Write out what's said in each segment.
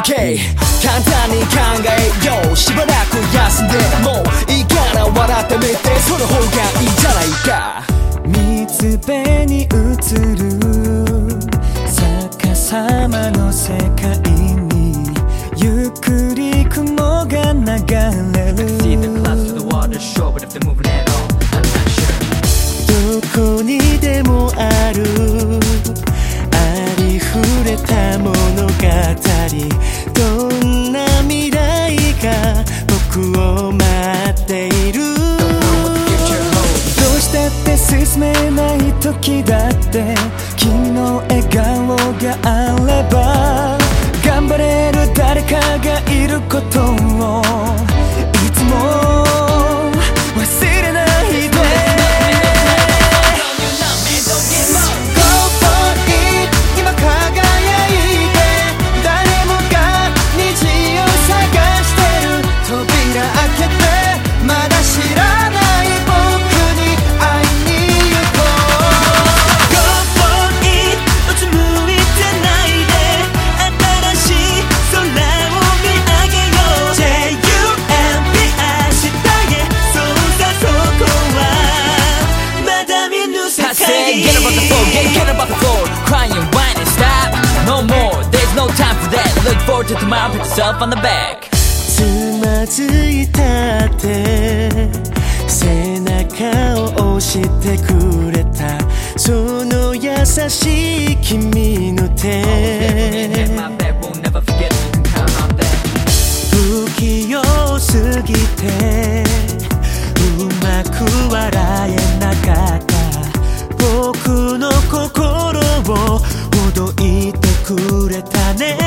OK 簡単に考えようしばらく休んでもういいから笑ってみてその方がいいじゃないか水辺に映る逆さまの世界にゆっくり雲が流れるどこにでもあるありふれた物語どんな未来が僕を待っているどうしたって進めない時だって君の笑顔があれば頑張れる誰かがいることをいつも忘れないでGet about the floor, get about the floor Crying, whining, stop No more, there's no time for that Look forward to tomorrow, put yourself on the back つまずいたって背中を押してくれたその優しい君の手不器用すぎてうまく笑えなかった僕の心をほどいてくれたね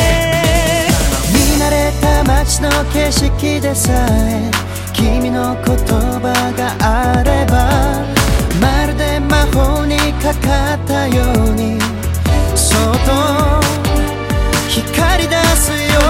見慣れた街の景色でさえ君の言葉があればまるで魔法にかかったようにそっと光り出すよ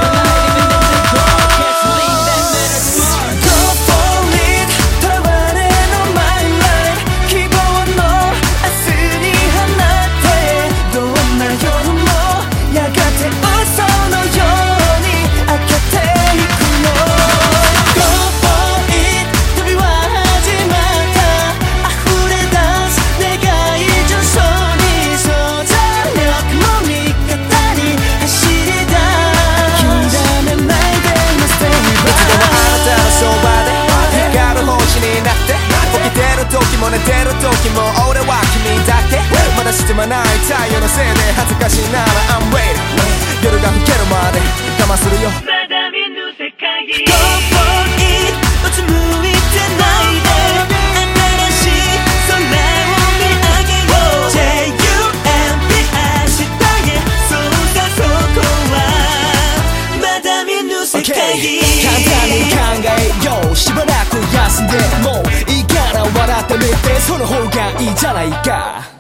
寝てる時も俺は君だけまだ沈まない太陽のせいで恥ずかしいなら I'm waiting 夜が更けるまで我慢するよまだ見ぬ世界どこにうつむいてないで新しい空を見上げよう JUMP 明日へそうさそこはまだ見ぬ世界、簡単に考えようしばらく休んでもういいから笑ってみてその方がいいじゃないか